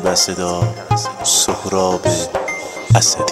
و صدا سهراب اسدی.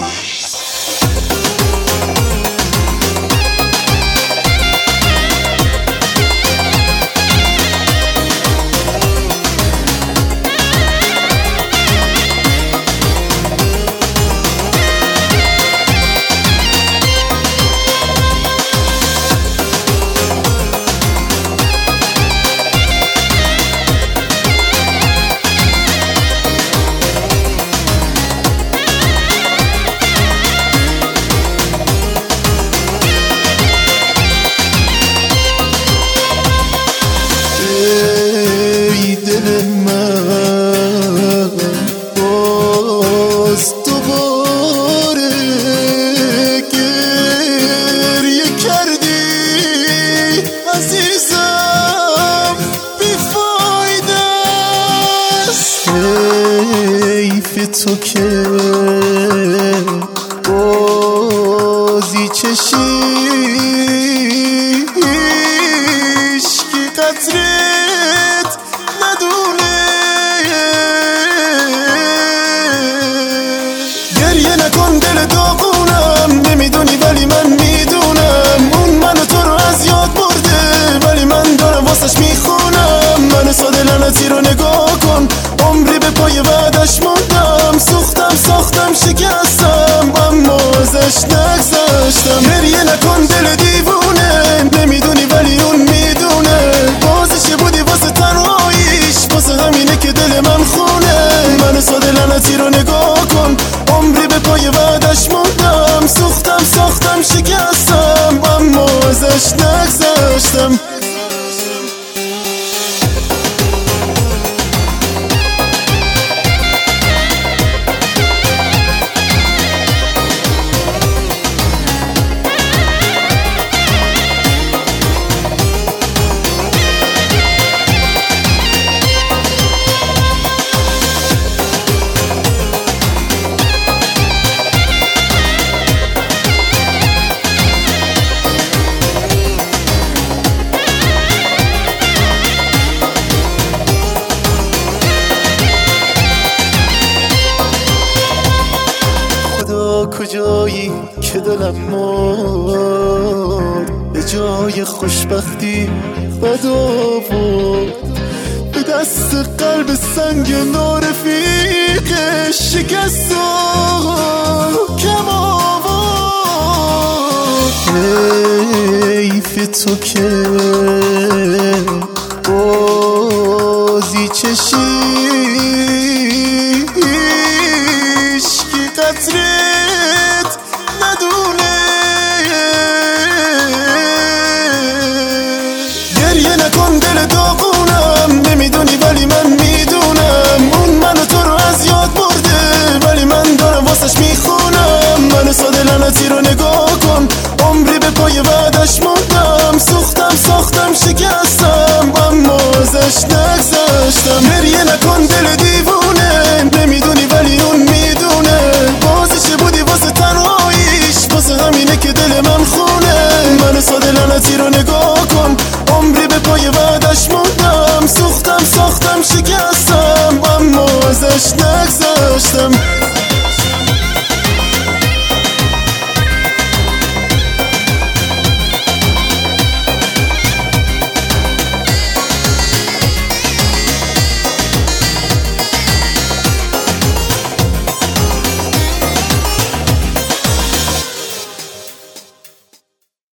باز دوباره گریه کردی عزیزم، بیفایده است. حیف تو که بازی چشی هیچکی قدرت ندونه. گریه نکن دل داغونم، نمیدونی ولی من میدونم. اون منو تو رو از یاد برده ولی من دارم واسش میخونم. منو ساده لعنتی رو نگاه کن، عمری به پای بعدش موندم. ساختم شکستم اما ازش نگذشتم. گریه نکن دل دیوونه، نمیدونی ولی اون میدونه. بازش بودی واسه تنهاییش، واسه همینه که دل من خونه. منو ساده لعنتی رو نگاه کن، عمری به پای بعدش موندم. ساختم شکستم اما ازش نگذشتم. کجایی که دلم مرد، به جای خوشبختی بد آورد. به دست قلب سنگ نارفیقش شکست کم آورد. حیف تو که بازی چشی